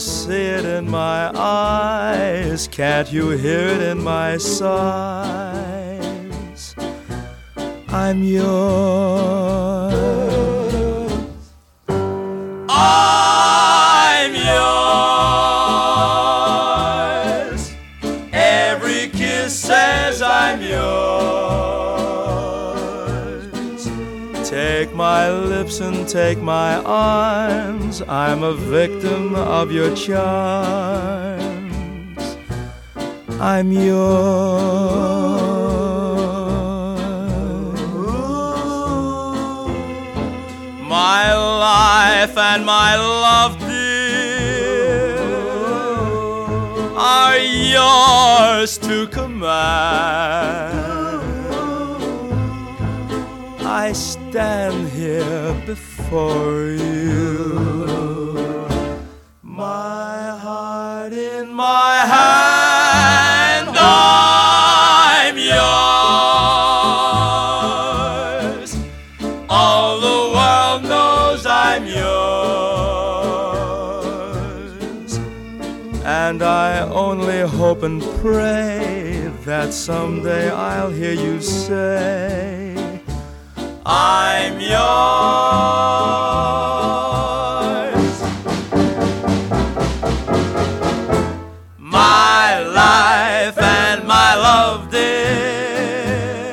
see it in my eyes? Can't you hear it in my sighs? I'm yours. I'm yours. Every kiss says I'm yours. Take my lips and take my arms. I'm a victim of your charms. I'm yours. My life and my love, dear, are yours to command. I stand here before you, my heart in my hand. I'm yours. All the world knows I'm yours. And I only hope and pray that someday I'll hear you say, I'm yours. My life and my love, dear,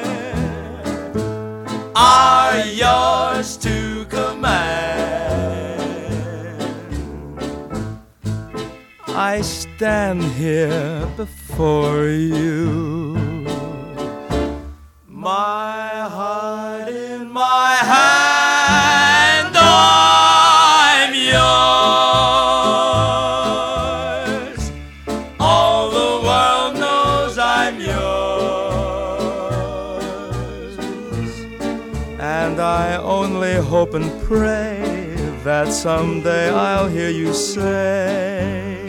are yours to command. I stand here before you, my heart in my hand. I'm yours. All the world knows I'm yours. And I only hope and pray that someday I'll hear you say,